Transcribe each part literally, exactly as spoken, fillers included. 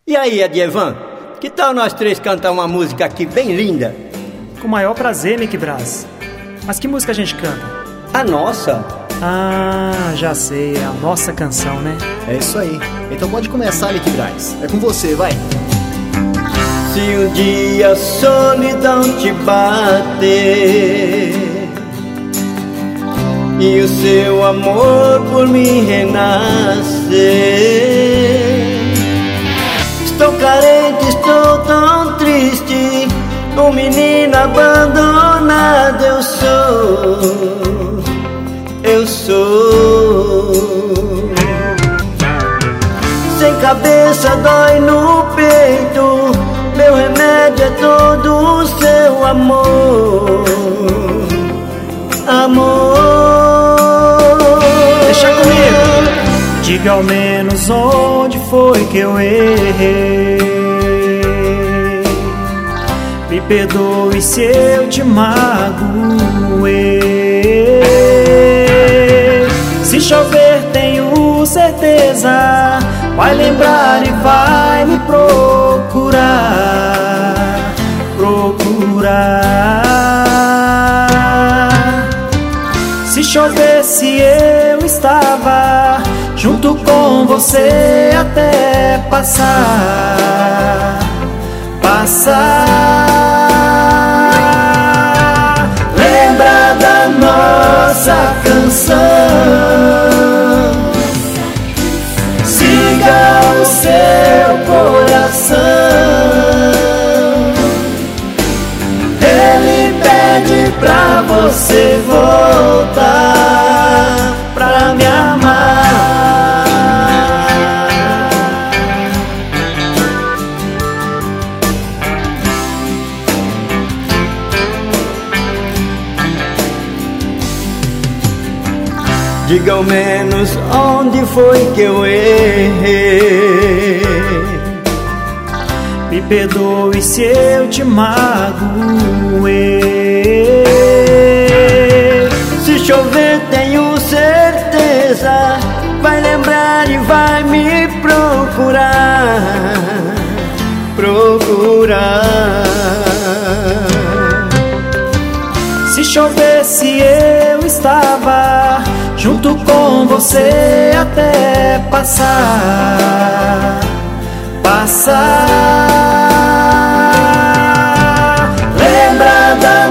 E aí, Adievan, que tal nós três cantar uma música aqui bem linda? Com o maior prazer, Mick Brás. Mas que música a gente canta? A nossa. Ah, já sei, é a nossa canção, né? É isso aí. Então pode começar, Mick Brás. É com você, vai. Se um dia a solidão te bater e o seu amor por mim renascer, estou carente, estou tão triste, um menino abandonado eu sou, eu sou. Sem cabeça, dói no peito, meu remédio é todo o seu amor, amor. Deixa comigo. Diga ao menos onde foi que eu errei. Me perdoe se eu te magoei. Se chover tenho certeza, vai lembrar e vai me procurar, procurar. Se chovesse eu estava junto com você até passar, passar. Lembra da nossa canção, siga o seu coração. Ele pede pra você voltar pra me amar. Diga ao menos onde foi que eu errei. Me perdoe se eu te magoei. Se chover tenho certeza, vai lembrar e vai me procurar, procurar. Se chovesse eu estava junto com você até passar, passar. Lembra da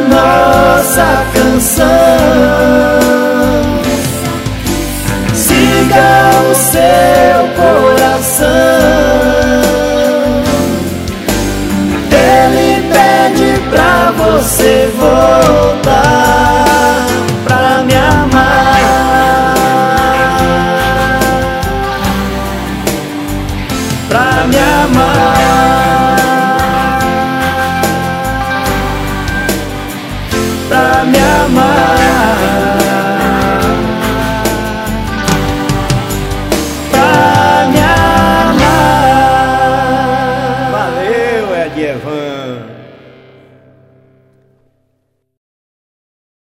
nossa canção, siga